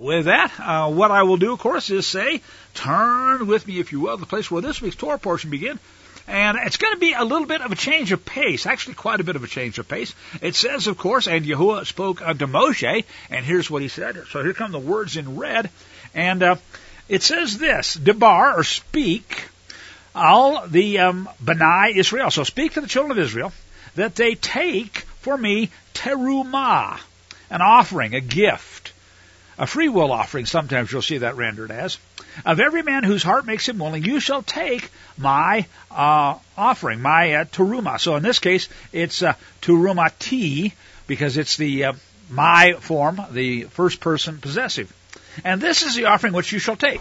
with that, what I will do, of course, is say, turn with me, if you will, to the place where this week's Torah portion begins. And it's going to be a little bit of a change of pace, actually quite a bit of a change of pace. It says, of course, and Yahuwah spoke unto Moshe, and here's what he said. So here come the words in red. And it says this, Debar, or speak, all the B'nai Israel. So speak to the children of Israel, that they take for me terumah, an offering, a gift, a free will offering, sometimes you'll see that rendered as. Of every man whose heart makes him willing, you shall take my offering, my terumah. So in this case, it's terumati, because it's the my form, the first person possessive. And this is the offering which you shall take.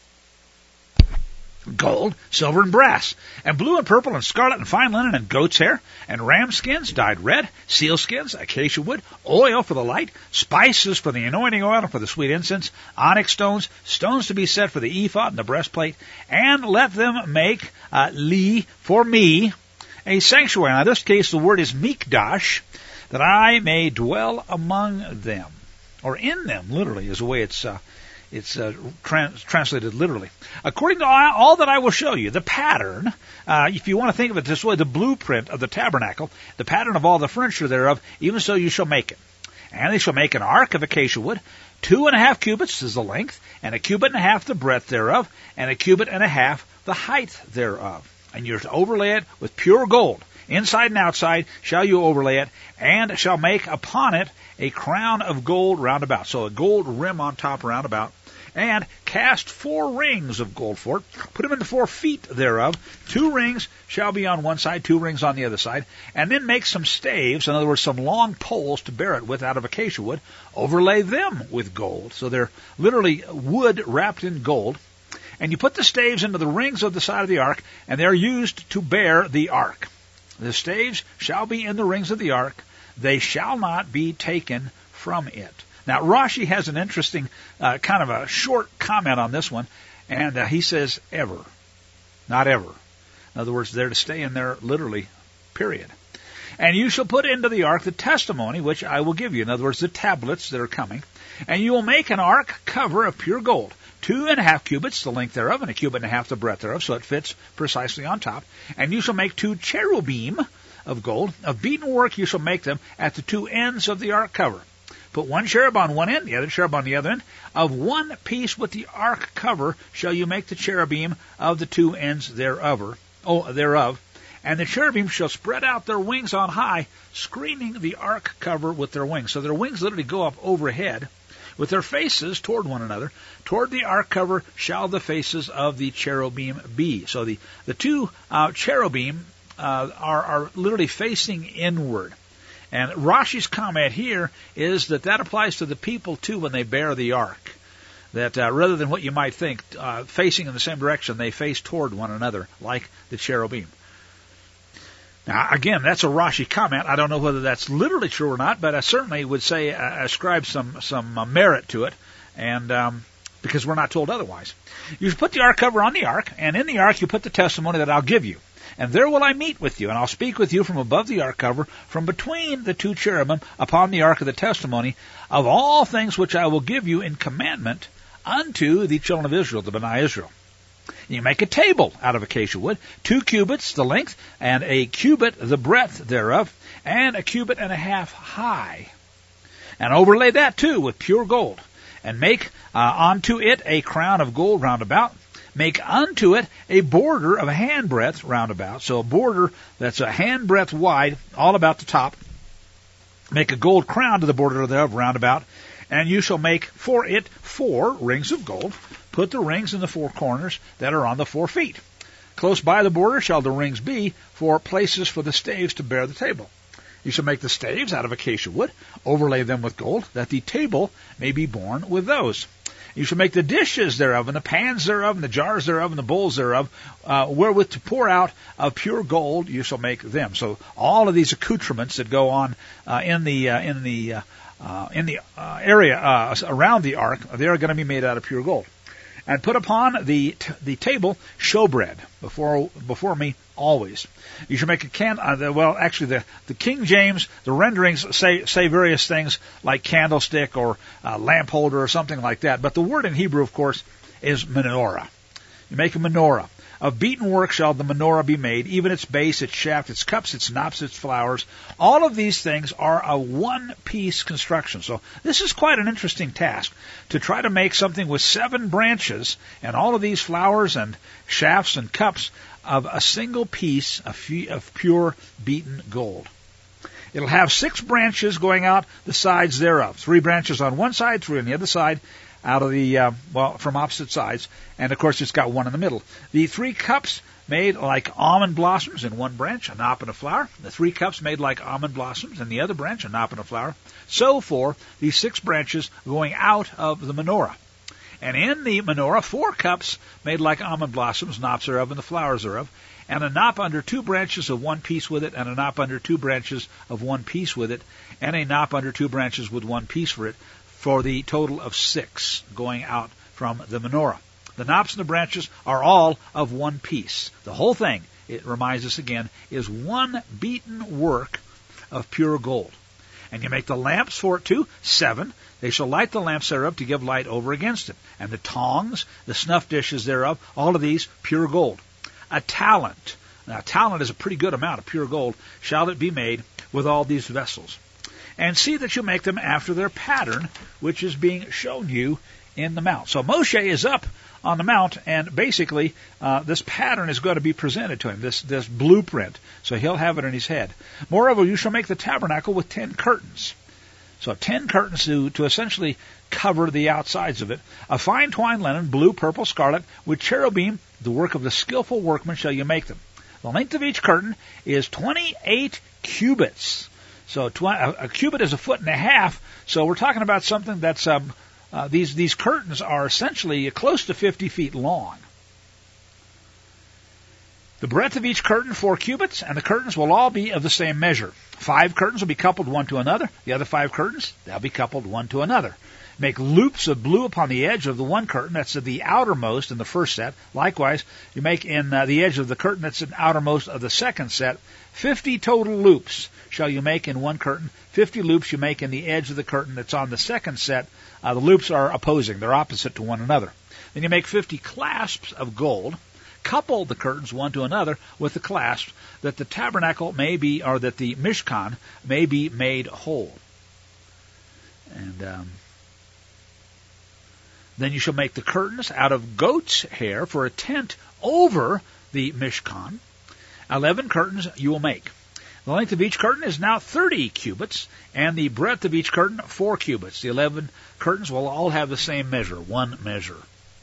Gold, silver, and brass, and blue and purple and scarlet and fine linen and goat's hair, and ram skins dyed red, seal skins, acacia wood, oil for the light, spices for the anointing oil and for the sweet incense, onyx stones, stones to be set for the ephod and the breastplate, and let them make for me a sanctuary. Now, in this case, the word is mikdash, that I may dwell among them, or in them, literally, is the way it's translated literally. According to all that I will show you, the pattern, if you want to think of it this way, the blueprint of the tabernacle, the pattern of all the furniture thereof, even so you shall make it. And they shall make an ark of acacia wood, 2.5 cubits is the length, and 1.5 cubits the breadth thereof, and 1.5 cubits the height thereof. And you're to overlay it with pure gold. Inside and outside shall you overlay it, and shall make upon it a crown of gold round about. So a gold rim on top round about. And cast 4 rings of gold for it. Put them into 4 feet thereof. 2 rings shall be on one side, 2 rings on the other side. And then make some staves, in other words, some long poles to bear it with out of acacia wood. Overlay them with gold. So they're literally wood wrapped in gold. And you put the staves into the rings of the side of the ark, and they're used to bear the ark. The staves shall be in the rings of the ark. They shall not be taken from it. Now, Rashi has an interesting kind of a short comment on this one, and he says ever, not ever. In other words, they're to stay in there literally, period. And you shall put into the ark the testimony which I will give you. In other words, the tablets that are coming. And you will make an ark cover of pure gold, 2.5 cubits the length thereof, and 1.5 cubits the breadth thereof, so it fits precisely on top. And you shall make 2 cherubim of gold. Of beaten work you shall make them at the 2 ends of the ark cover. Put 1 cherub on one end, the other cherub on the other end. Of one piece with the ark cover shall you make the cherubim of the 2 ends thereof. And the cherubim shall spread out their wings on high, screening the ark cover with their wings. So their wings literally go up overhead, with their faces toward one another. Toward the ark cover shall the faces of the cherubim be. So the 2 cherubim are literally facing inward. And Rashi's comment here is that applies to the people too when they bear the ark. That rather than what you might think, facing in the same direction, they face toward one another like the cherubim. Now, again, that's a Rashi comment. I don't know whether that's literally true or not, but I certainly would say ascribe some merit to it, and because we're not told otherwise. You should put the ark cover on the ark, and in the ark you put the testimony that I'll give you. And there will I meet with you, and I'll speak with you from above the ark cover, from between the 2 cherubim upon the ark of the testimony, of all things which I will give you in commandment unto the children of Israel, the B'nai Israel. You make a table out of acacia wood, 2 cubits the length, and 1 cubit the breadth thereof, and 1.5 cubits high. And overlay that too with pure gold, and make unto it a crown of gold round about. Make unto it a border of a handbreadth round about. So a border that's a handbreadth wide, all about the top. Make a gold crown to the border thereof round about. And you shall make for it 4 rings of gold. Put the rings in the 4 corners that are on the 4 feet. Close by the border shall the rings be for places for the staves to bear the table. You shall make the staves out of acacia wood. Overlay them with gold, that the table may be borne with those. You shall make the dishes thereof, and the pans thereof, and the jars thereof, and the bowls thereof, wherewith to pour out of pure gold. You shall make them. So all of these accoutrements that go on in the area around the ark, they are going to be made out of pure gold. And put upon the table showbread before me always. You should make a the King James, the renderings say various things like candlestick or lamp holder or something like that. But the word in Hebrew, of course, is menorah. You make a menorah. Of beaten work shall the menorah be made, even its base, its shaft, its cups, its knops, its flowers. All of these things are a one-piece construction. So this is quite an interesting task, to try to make something with 7 branches and all of these flowers and shafts and cups of a single piece of pure beaten gold. It'll have 6 branches going out the sides thereof. 3 branches on one side, 3 on the other side, out of the, from opposite sides. And of course it's got 1 in the middle. The 3 cups made like almond blossoms in one branch, a knop and a flower. The 3 cups made like almond blossoms in the other branch, a knop and a flower. So for these 6 branches going out of the menorah. And in the menorah, 4 cups made like almond blossoms, knops thereof and the flowers thereof, and a knop under 2 branches of 1 piece with it, and a knop under 2 branches of 1 piece with it, and a knop under 2 branches with 1 piece for it, for the total of 6 going out from the menorah. The knops and the branches are all of 1 piece. The whole thing, it reminds us again, is one beaten work of pure gold. And you make the lamps for it too, 7. They shall light the lamps thereof to give light over against it. And the tongs, the snuff dishes thereof, all of these pure gold. A talent. Now, a talent is a pretty good amount of pure gold. Shall it be made with all these vessels? And see that you make them after their pattern, which is being shown you in the mount. So Moshe is up on the mount, and basically this pattern is going to be presented to him, this blueprint. So he'll have it in his head. Moreover, you shall make the tabernacle with 10 curtains. So 10 curtains to essentially cover the outsides of it. A fine twined linen, blue, purple, scarlet, with cherubim, the work of the skillful workman shall you make them. The length of each curtain is 28 cubits. So a cubit is 1.5 feet. So we're talking about something that's these curtains are essentially close to 50 feet long. The breadth of each curtain 4 cubits, and the curtains will all be of the same measure. 5 curtains will be coupled one to another. The other 5 curtains, they'll be coupled one to another. Make loops of blue upon the edge of the one curtain that's at the outermost in the first set. Likewise, you make in the edge of the curtain that's at the outermost of the second set. 50 total loops shall you make in one curtain. 50 loops you make in the edge of the curtain that's on the second set. The loops are opposing. They're opposite to one another. Then you make 50 clasps of gold. Couple the curtains one to another with the clasps, that the tabernacle may be, or that the Mishkan may be made whole. And then you shall make the curtains out of goat's hair for a tent over the Mishkan. 11 curtains you will make. The length of each curtain is now 30 cubits, and the breadth of each curtain 4 cubits. The 11 curtains will all have the same measure, one measure.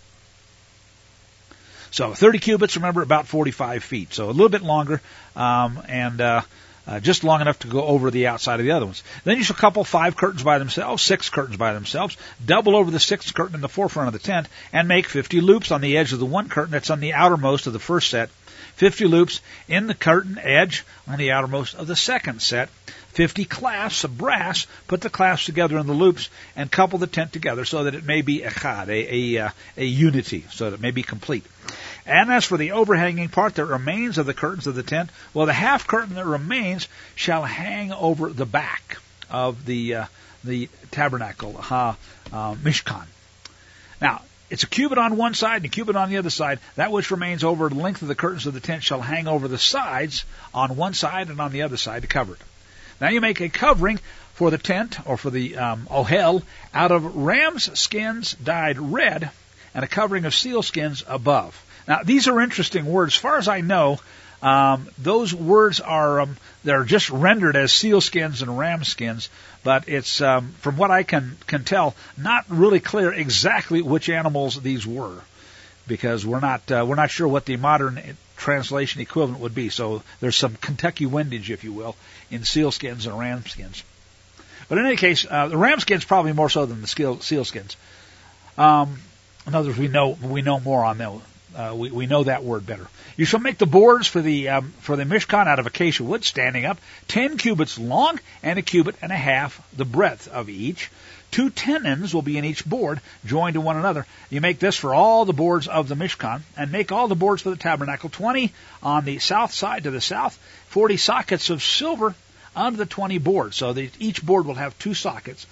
So 30 cubits, remember, about 45 feet. So a little bit longer, and just long enough to go over the outside of the other ones. Then you shall couple 5 curtains by themselves, 6 curtains by themselves, double over the 6th curtain in the forefront of the tent, and make 50 loops on the edge of the one curtain that's on the outermost of the first set, 50 loops in the curtain edge on the outermost of the second set, 50 clasps of brass, put the clasps together in the loops, and couple the tent together so that it may be echad, a unity, so that it may be complete. And as for the overhanging part that remains of the curtains of the tent, well, the half curtain that remains shall hang over the back of the tabernacle, Mishkan. Now, it's a cubit on one side and a cubit on the other side. That which remains over the length of the curtains of the tent shall hang over the sides on one side and on the other side to cover it. Now you make a covering for the tent, or for the ohel, out of ram's skins dyed red, and a covering of seal skins above. Now, these are interesting words. As far as I know, those words are they're just rendered as seal skins and ram skins, but it's from what I can tell, not really clear exactly which animals these were, because we're not sure what the modern translation equivalent would be. So there's some Kentucky windage, if you will, in seal skins and ram skins. But in any case, the ram skins probably more so than the seal skins. In other words, we know more on We know that word better. You shall make the boards for the Mishkan out of acacia wood, standing up, 10 cubits long and 1.5 cubits the breadth of each. 2 tenons will be in each board, joined to one another. You make this for all the boards of the Mishkan, and make all the boards for the tabernacle, 20 on the south side to the south, 40 sockets of silver under the 20 boards. So each board will have 2 sockets,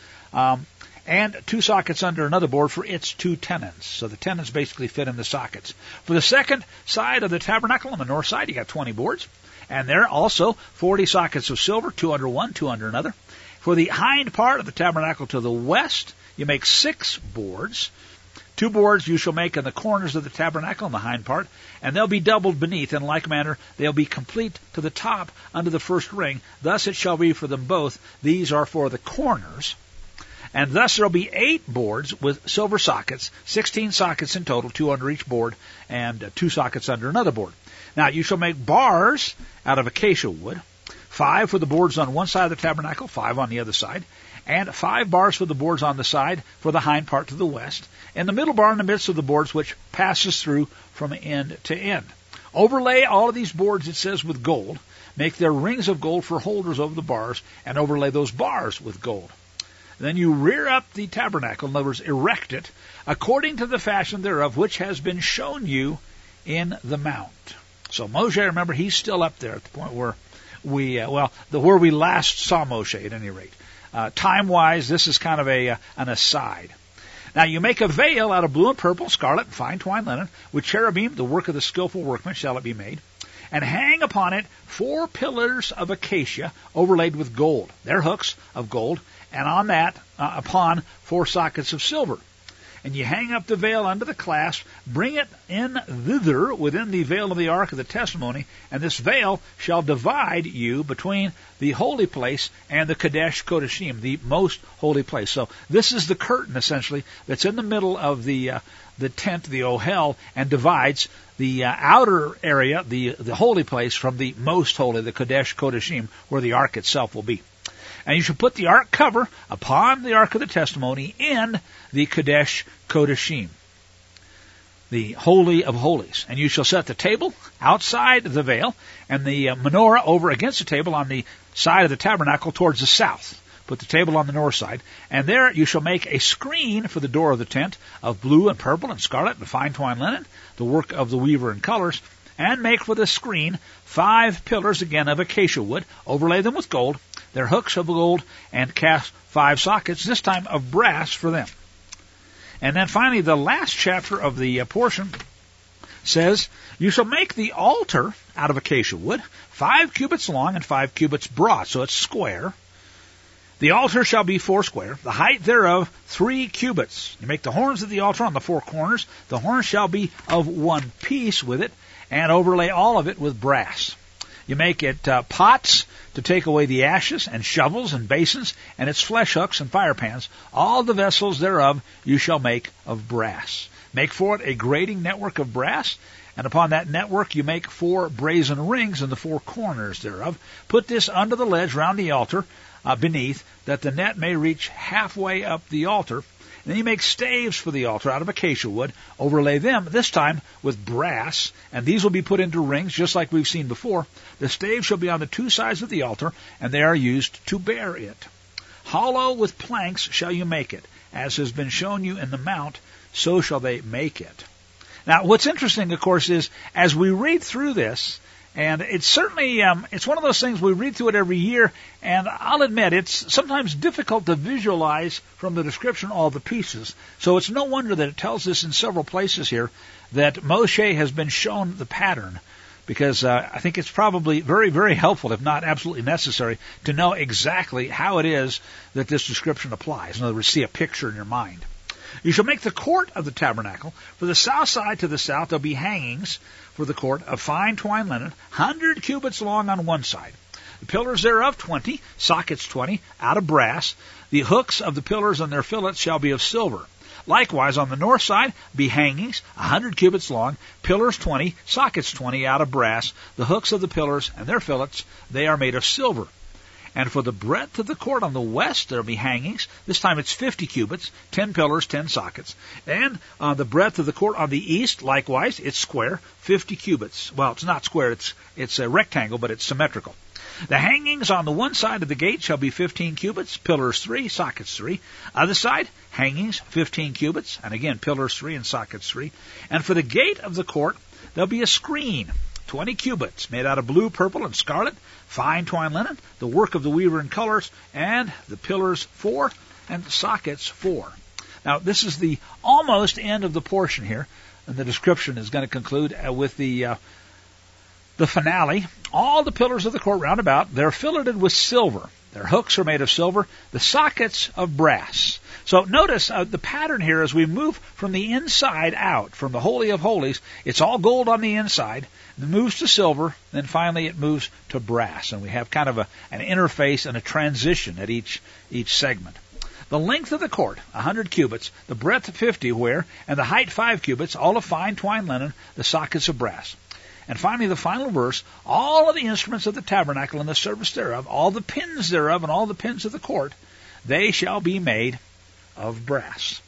and 2 sockets under another board for its 2 tenons. So the tenons basically fit in the sockets. For the second side of the tabernacle, on the north side, you got 20 boards, and there also 40 sockets of silver, 2 under one, 2 under another. For the hind part of the tabernacle to the west, you make 6 boards. 2 boards you shall make in the corners of the tabernacle in the hind part, and they'll be doubled beneath. In like manner, they'll be complete to the top under the first ring. Thus it shall be for them both. These are for the corners. And thus there will be 8 boards with silver sockets, 16 sockets in total, 2 under each board, and 2 sockets under another board. Now you shall make bars out of acacia wood, 5 for the boards on one side of the tabernacle, 5 on the other side, and 5 bars for the boards on the side for the hind part to the west, and the middle bar in the midst of the boards, which passes through from end to end. Overlay all of these boards, it says, with gold. Make their rings of gold for holders over the bars, and overlay those bars with gold. Then you rear up the tabernacle, in other words, erect it, according to the fashion thereof, which has been shown you in the mount. So Moshe, remember, he's still up there at the point where where we last saw Moshe, at any rate. Time-wise, this is kind of an aside. Now you make a veil out of blue and purple, scarlet, and fine twined linen, with cherubim, the work of the skillful workman, shall it be made, and hang upon it 4 pillars of acacia overlaid with gold, their hooks of gold, and on that, upon 4 sockets of silver. And you hang up the veil under the clasp, bring it in thither within the veil of the ark of the testimony, and this veil shall divide you between the holy place and the Kadesh Kodashim, the most holy place. So this is the curtain, essentially, that's in the middle of the tent, the ohel, and divides the outer area, the holy place, from the most holy, the Kadesh Kodashim, where the ark itself will be. And you shall put the ark cover upon the ark of the testimony in the Kadesh Kodashim, the Holy of Holies. And you shall set the table outside the veil, and the menorah over against the table on the side of the tabernacle towards the south. Put the table on the north side, and there you shall make a screen for the door of the tent of blue and purple and scarlet and fine twined linen, the work of the weaver in colors, and make for the screen 5 pillars again of acacia wood, overlay them with gold, their hooks of gold, and cast 5 sockets, this time of brass, for them. And then finally, the last chapter of the portion says, you shall make the altar out of acacia wood, 5 cubits long and 5 cubits broad, so it's square. The altar shall be 4 square, the height thereof 3 cubits. You make the horns of the altar on the 4 corners. The horns shall be of one piece with it, and overlay all of it with brass. You make it pots to take away the ashes, and shovels and basins, and its flesh hooks and fire pans. All the vessels thereof you shall make of brass. Make for it a grating network of brass, and upon that network you make 4 brazen rings in the 4 corners thereof. Put this under the ledge round the altar beneath, that the net may reach halfway up the altar. And then you make staves for the altar out of acacia wood, overlay them, this time with brass, and these will be put into rings, just like we've seen before. The staves shall be on the 2 sides of the altar, and they are used to bear it. Hollow with planks shall you make it. As has been shown you in the mount, so shall they make it. Now, what's interesting, of course, is as we read through this, and it's certainly, it's one of those things, we read through it every year, and I'll admit, it's sometimes difficult to visualize from the description all the pieces. So it's no wonder that it tells us in several places here that Moshe has been shown the pattern, because I think it's probably very, very helpful, if not absolutely necessary, to know exactly how it is that this description applies. In other words, see a picture in your mind. You shall make the court of the tabernacle. For the south side to the south there'll be hangings for the court of fine twined linen, 100 cubits long on one side. The pillars thereof 20, sockets 20, out of brass. The hooks of the pillars and their fillets shall be of silver. Likewise on the north side be hangings, 100 cubits long, pillars 20, sockets 20, out of brass. The hooks of the pillars and their fillets, they are made of silver. And for the breadth of the court on the west, there will be hangings. This time it's 50 cubits, 10 pillars, 10 sockets. And the breadth of the court on the east, likewise, it's square, 50 cubits. Well, it's not square, it's a rectangle, but it's symmetrical. The hangings on the one side of the gate shall be 15 cubits, pillars 3, sockets 3. Other side, hangings 15 cubits, and again, pillars 3 and sockets 3. And for the gate of the court, there'll be a screen, 20 cubits, made out of blue, purple, and scarlet, fine twined linen, the work of the weaver in colors, and the pillars 4 and the sockets 4. Now, this is the almost end of the portion here, and the description is going to conclude with the finale. All the pillars of the court round about, they're filleted with silver. Their hooks are made of silver, the sockets of brass. So notice the pattern here as we move from the inside out, from the Holy of Holies. It's all gold on the inside, it moves to silver, then finally it moves to brass. And we have kind of an interface and a transition at each segment. The length of the court, 100 cubits, the breadth 50 where, and the height 5 cubits, all of fine twined linen, the sockets of brass. And finally, the final verse, all of the instruments of the tabernacle and the service thereof, all the pins thereof and all the pins of the court, they shall be made of brass.